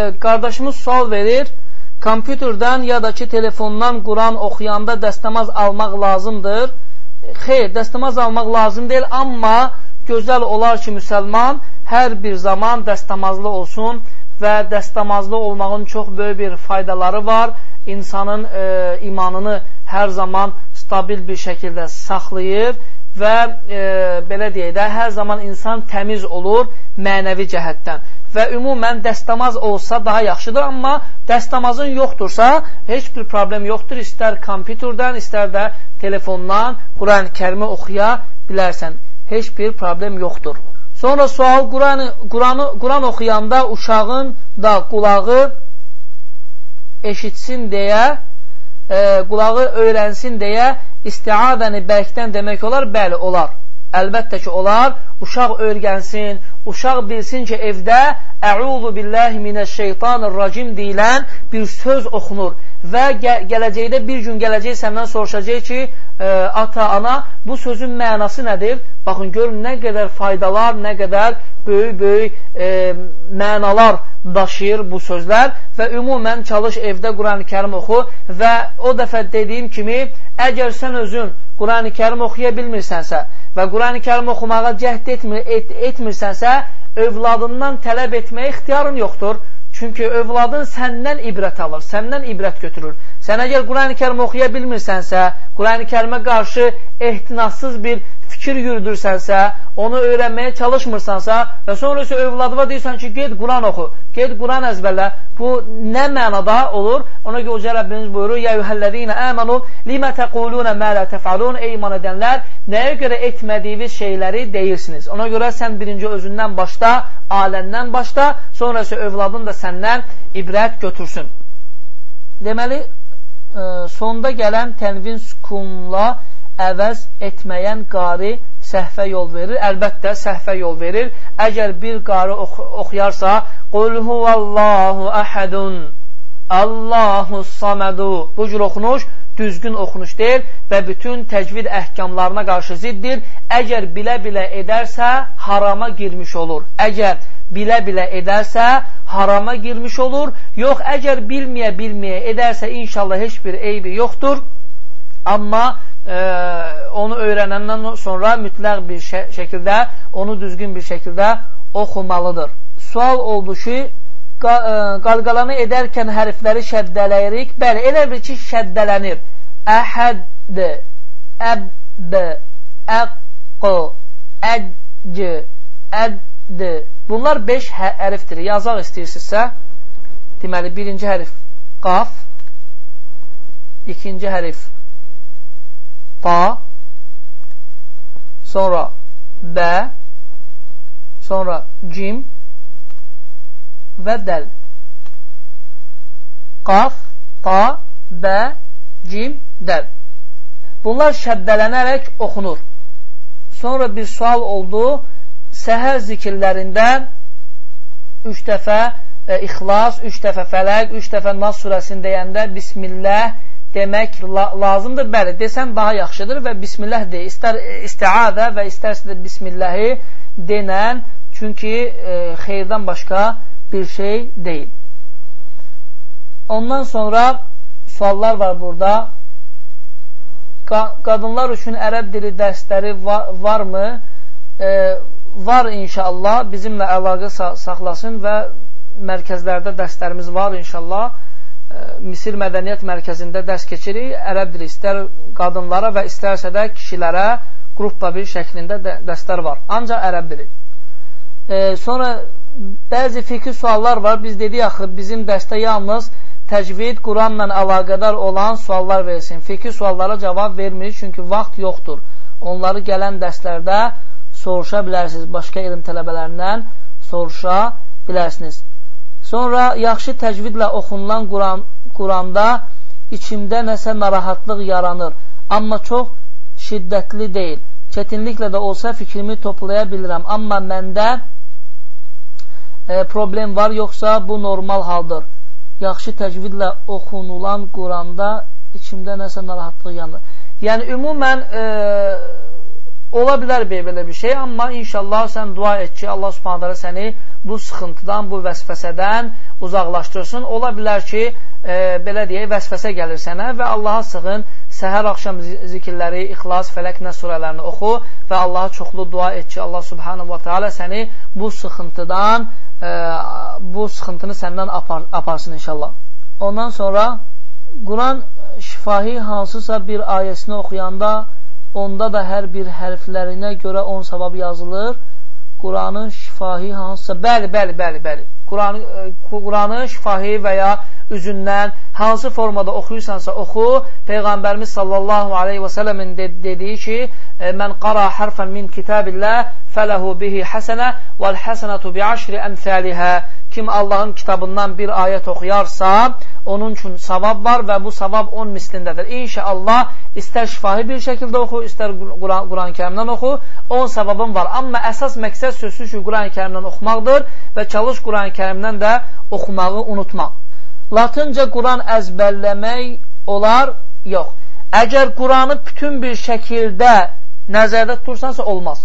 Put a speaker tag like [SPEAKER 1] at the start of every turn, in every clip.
[SPEAKER 1] qardaşımız sual verir, kompüterdən ya da ki, telefondan Quran oxuyanda dəstəmaz almaq lazımdır. Xeyr, dəstəmaz almaq lazım deyil, amma gözəl olar ki, müsəlman hər bir zaman dəstəmazlı olsun və dəstəmazlı olmağın çox böyük bir faydaları var. İnsanın imanını hər zaman stabil bir şəkildə saxlayır və belə deyək də, hər zaman insan təmiz olur mənəvi cəhətdən. Və ümumən dəstəmaz olsa daha yaxşıdır, amma dəstəmazın yoxdursa, heç bir problem yoxdur. İstər kompüterdən, istər də telefondan Quran-ı Kərimi oxuya bilərsən. Heç bir problem yoxdur. Sonra sual, Quran oxuyanda uşağın da qulağı eşitsin deyə, qulağı öyrənsin deyə istiadəni bərkdən demək olar? Bəli, olar. Əlbəttə ki, olar. Uşaq öyrənsin, uşaq bilsin ki, evdə Əuzu billahi minəşşeytanirracim deyilən bir söz oxunur və gələcəkdə bir gün gələcək səndən soruşacaq ki, ata, ana, bu sözün mənası nədir? Baxın, görün, nə qədər faydalar, nə qədər böyük mənalar daşıyır bu sözlər və ümumən çalış evdə Quran-ı Kərim oxu və o dəfə dediyim kimi, əgər sən özün Quran-ı Kərim oxuya bilmirsənsə və Quran-ı Kərim oxumağa cəhd etmirsənsə, övladından tələb etməyə ixtiyarın yoxdur. Çünki övladın səndən ibrət alır, səndən ibrət götürür. Sən əgər Quran-ı Kərim oxuya bilmirsənsə, Quran-ı Kərimə qarşı ehtinassız bir fikir yürüdürsənsə, onu öyrənməyə çalışmırsansa və sonra isə övladıma deyirsən ki, ged Quran oxu, ged Quran əzbərlə, bu nə mənada olur? Ona görə Uca Rəbbimiz buyurur, Ya yuhəllədiyinə əmənu, limə təqulunə mələ təfəlun, ey iman edənlər, nəyə görə etmədiyiniz şeyləri deyirsiniz? Ona görə sən birinci özündən başda, aləndən başda, sonra isə övladın da səndən ibrət götürsün. Deməli, sonda gələn tənvin sükunla əvəz etməyən qari səhvə yol verir. Əlbəttə, səhvə yol verir. Əgər bir qari oxuyarsa, Qul huvallahu əhədun, Allahu samədu, bu cür oxunuş düzgün oxunuş deyil və bütün təcvid əhkamlarına qarşı ziddir. Əgər bilə-bilə edərsə, harama girmiş olur. Əgər bilə-bilə edərsə, harama girmiş olur. Yox, əgər bilməyə edərsə, inşallah heç bir eybi yoxdur. Amma onu öyrənəndən sonra mütləq bir şəkildə, onu düzgün bir şəkildə oxumalıdır. Sual oldu ki, qalqalanı edərkən hərfləri şəddələyirik. Bəli, elə bir ki, şəddələnir. Əhəd, əb, əq, əcc, ədd. Bunlar 5 hərfdir. Yazaq istəyirsinizsə, deməli, birinci hərf qaf, ikinci hərf ta, sonra bə, sonra cim və dəl. Qaf, ta, bə, cim, dəl. Bunlar şəddələnərək oxunur. Sonra bir sual oldu. Səhər zikirlərindən 3 dəfə İxlas, 3 dəfə Fələq, 3 dəfə Nas surəsini deyəndə Bismillah demək lazımdır. Bəli, desən daha yaxşıdır və Bismillah deyə, istər istiadə və istərsə də Bismillahi denən, çünki xeyirdən başqa bir şey deyil. Ondan sonra suallar var burada. Qadınlar üçün ərəb dili dərsləri varmı? Var inşallah, bizimlə əlaqə saxlasın və mərkəzlərdə dərslərimiz var inşallah. Misir Mədəniyyət Mərkəzində dərs keçirik. Ərəb dili istər qadınlara və istərsə də kişilərə qruppa bir şəklində dərslər var. Ancaq ərəb dili. Sonra bəzi fikri suallar var. Biz dedik axı, bizim dərsdə yalnız təcvid, Quranla əlaqədar olan suallar versin. Fikri suallara cavab vermirik, çünki vaxt yoxdur. Onları gələn dərslərdə soruşa bilərsiniz, başqa elm tələbələrindən soruşa bilərsiniz. Sonra yaxşı təcvidlə oxunulan Quranda içimdə nəsə narahatlıq yaranır, amma çox şiddətli deyil. Çətinliklə də olsa fikrimi toplaya bilirəm, amma məndə problem var, yoxsa bu normal haldır. Yaxşı təcvidlə oxunulan Quranda içimdə nəsə narahatlıq yaranır. Yəni, ümumən Ola bilər belə bir şey, amma inşallah sən dua et ki, Allah subhanət hələ səni bu sıxıntıdan, bu vəsvəsədən uzaqlaşdırsın. Ola bilər ki, belə deyək, vəsvəsə gəlir sənə və Allaha sığın, səhər axşam zikirləri, İxlas, Fələq, Nəs surələrini oxu və Allaha çoxlu dua et ki, Allah subhanət və teala səni bu sıxıntıdan, bu sıxıntını səndən aparsın inşallah. Ondan sonra Quran şifahi hansısa bir ayəsini oxuyanda onda da hər bir hərflərinə görə 10 savab yazılır. Quranın şifahi hansısa, bəli. Quranı şifahi və ya üzündən hansı formada oxuyursansa oxu. Peyğəmbərimiz sallallahu aleyhi və səlləmin dediyi ki, mən qara hərfən min kitabillah fələhu bihi həsənə vəl həsənətu bi əşri əmthəlihə. Kim Allahın kitabından bir ayət oxuyarsa, onun üçün savab var və bu savab 10 mislindədir. İnşallah, istər şifahi bir şəkildə oxu, istər Quran-ı Kərimdən oxu, 10 savabın var. Amma əsas məqsəd sözsüz ki, Quran-ı Kərimdən oxumaqdır və çalış Quran-ı Kərimdən də oxumağı unutma. Latınca Quran əzbərləmək olar? Yox. Əgər Quranı bütün bir şəkildə nəzərdə tutursansa, olmaz.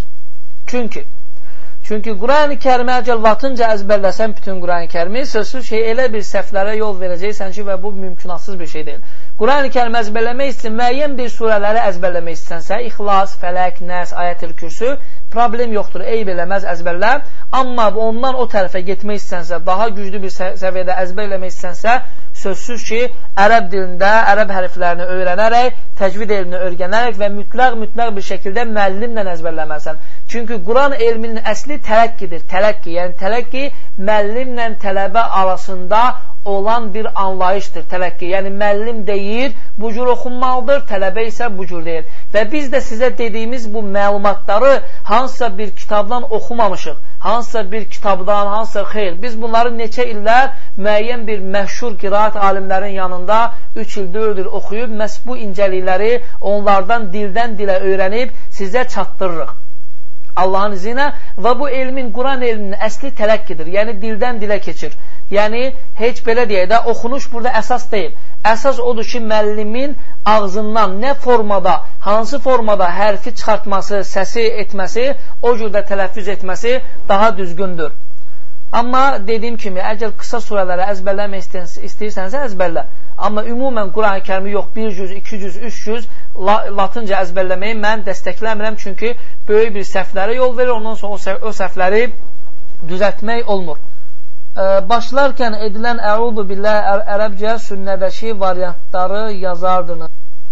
[SPEAKER 1] Çünki Quran-ı Kərimi əgər latınca əzbərləsən bütün Quran-ı Kərimi, sözsüz şey elə bir səhvlərə yol verəcəksən ki, və bu mümkünatsız bir şey deyil. Quran-ı Kərimi əzbərləmək üçün müəyyən bir surələri əzbərləmək istənsək, İxlas, Fələq, Nəs, Ayətül Kürsü, problem yoxdur, eyb eləməz əzbərlə. Amma ondan o tərəfə getmək istənsə, daha güclü bir səviyyədə əzbərləmək istənsə, sözsüz ki, ərəb dilində, ərəb hərflərini öyrənərək, təcvid elmini öyrənərək və mütləq bir şəkildə müəllimlə əzbərləməlisən. Çünki Quran elminin əsli tələqqidir. Yəni tələqqi müəllimlə tələbə arasında olan bir anlayışdır. Tələqqi, yəni müəllim deyir, bu cür oxunmalıdır, tələbə isə bu cür deyir. Və biz də sizə dediyimiz bu məlumatları hansısa bir kitabdan oxumamışıq. Hansısa bir kitabdan, hansısa xeyr. Biz bunları neçə illər müəyyən bir məşhur qiraat alimlərin yanında 3 il, 4 il oxuyub, məhz bu incəlikləri onlardan dildən dilə öyrənib sizə çatdırırıq. Allahın izni ilə və bu elmin, Quran elminin əsli tələqqidir. Yəni dildən dilə keçir. Yəni heç belə deyək də, oxunuş burada əsas deyil. Əsas odur ki, müəllimin ağzından nə formada, hansı formada hərfi çıxartması, səsi etməsi, o cürdə tələffüz etməsi daha düzgündür. Amma dediyim kimi, əgər qısa surələri əzbərləmək istəyirsənsə əzbərlə. Amma ümumən Quran-ı Kərimi yox, 100, 200, 300 latınca əzbərləməyi mən dəstəkləmirəm. Çünki böyük bir səhvlərə yol verir, ondan sonra o səhvləri düzəltmək olmur. Başlarkən edilən Əuzu billah ərəbcə sünnədəki variantları yazardınız.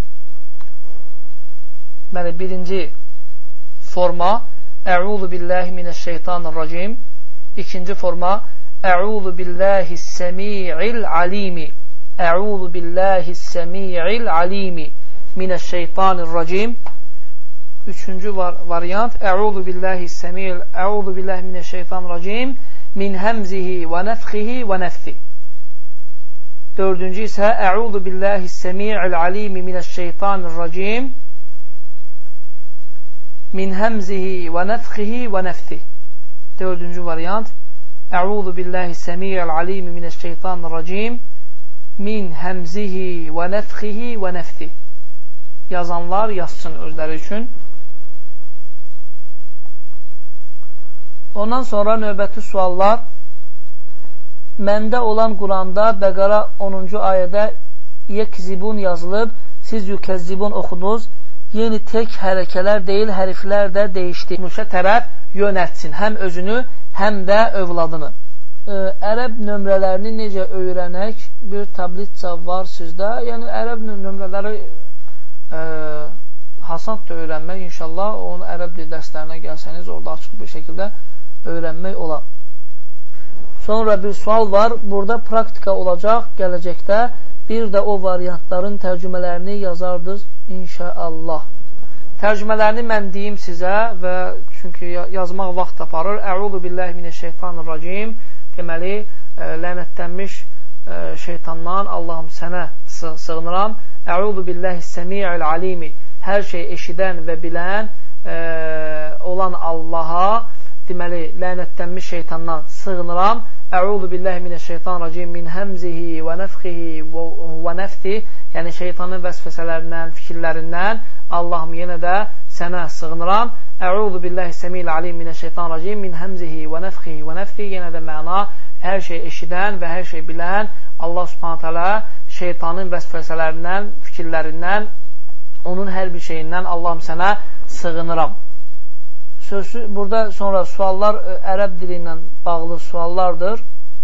[SPEAKER 1] Bəli, birinci forma Əuzu billahi minəşşeytanirracim. İkinci forma Əuzu billahis-semi'il alimi. Əuzu billahis-semi'il alimi minəşşeytanirracim. Üçüncü variant Əuzu billahi minəşşeytanirracim min həmzihi və nəfxihi və nəfthi. Dördüncü isə Əuzu billahis-semi'il alimi minəşşeytanirracim min həmzihi və nəfxihi və nəfthi. Dördüncü variant Əuzu billahis-semi'il alimi minəşşeytanirracim min həmzihi və nəfxihi və nəfthi. Yazanlar yazsın özləri üçün. Ondan sonra növbəti suallar. Məndə olan Quranda Bəqara 10-cu ayədə yekzibun yazılıb, siz yükəzzibun oxudunuz. Yeni tək hərəkələr deyil, hərflər də dəyişdi. Nuşa tərəf yönətsin həm özünü, həm də övladını. Ərəb nömrələrini necə öyrənək? Bir tablitsa var sizdə. Yəni, ərəb nömrələri hasandır öyrənmək inşallah. Onun ərəb dil dərslərinə gəlsəniz, orada açıq bir şəkildə öyrənmək olar. Sonra bir sual var. Burada praktika olacaq gələcəkdə. Bir də o variantların tərcümələrini yazardınız inşallah. Tərcümələrini mən deyim sizə və çünki yazmaq vaxt aparır. Əuzu billahi minəşşeytanirracim. Deməli, lənətlənmiş şeytandan Allahım sənə sığınıram. Əuzu billahis-semi'il alimi. Hər şey eşidən və bilən olan Allaha, deməli, lənətlənmiş şeytandan sığınıram. Əuzu billahi minəşşeytanirracim min həmzihi və nəfxihi və nəfthi. Yəni, şeytanın vəsvəsələrindən, fikirlərindən Allahım yenə də sənə sığınıram. Əuzu billahi səmil alim minəşşeytanirracim min həmzihi və nəfxihi və nəfthi. Yenə də məna hər şey eşidən və hər şey bilən Allah subhanət hələ şeytanın vəsvəsələrindən, fikirlərindən, onun hər bir şeyindən Allahım sənə sığınıram. Sözü, burada sonra suallar ərəb dili ilə bağlı suallardır.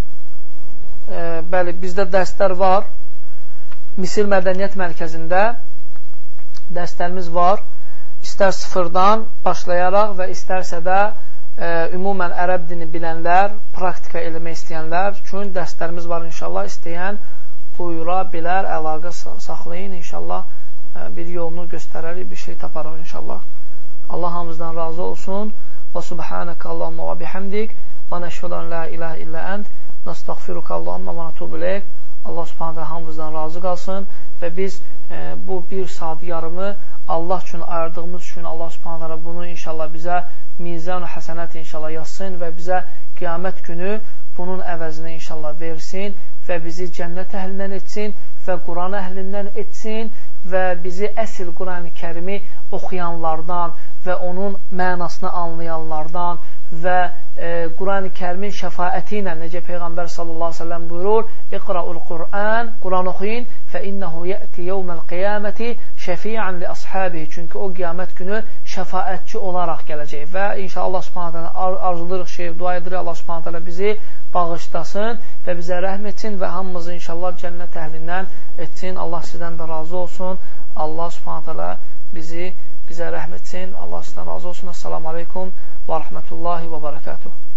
[SPEAKER 1] Bəli, bizdə dərslər var. Misir Mədəniyyət Mərkəzində dərslərimiz var. İstər sıfırdan başlayaraq və istərsə də ümumən ərəb dini bilənlər, praktika eləmək istəyənlər üçün dərslərimiz var inşallah. İstəyən buyura bilər, əlaqə saxlayın inşallah. Bir yolunu göstərərik, bir şey taparıq inşallah. Allah hamımızdan razı olsun. Və subhanəkə Allahumma və bihamdik və nəşhədən la ilahə illə ənd nəstəğfiruka Allahumma və nətubu ileyk. Allah subhanətə hamımızdan razı qalsın və biz bu bir saat yarımı Allah üçün ayırdığımız üçün Allah subhanətə bunu inşallah bizə mizan-ı həsənət inşallah yazsın və bizə qiyamət günü bunun əvəzini inşallah versin və bizi cənnət əhlindən etsin və Quran əhlindən etsin və bizi əsl Quran-ı Kərimi oxuyanlardan və onun mənasını anlayanlardan və Quran-ı Kərimin şəfaəti ilə, necə Peyğəmbər sallallahu aleyhi ve sellem buyurur, İqra'ul Qur'an, Quran oxuyun, fə innəhu yəti yevməl qiyaməti şəfiən li ashabihi. Çünki o qiyamət günü şəfaətçi olaraq gələcək və inşallah Allah subhanətlə arzuluruq, dua edirik, Allah subhanətlə bizi bağışlasın və bizə rəhm etsin və hamımızı inşallah cənnət əhlindən etsin. Allah sizdən də razı olsun. Allah subhanətlə bizə rəhm etsin. Allah sizdən razı olsun. Assalamu aleykum və rəhmətullahi və bərəkatuhu.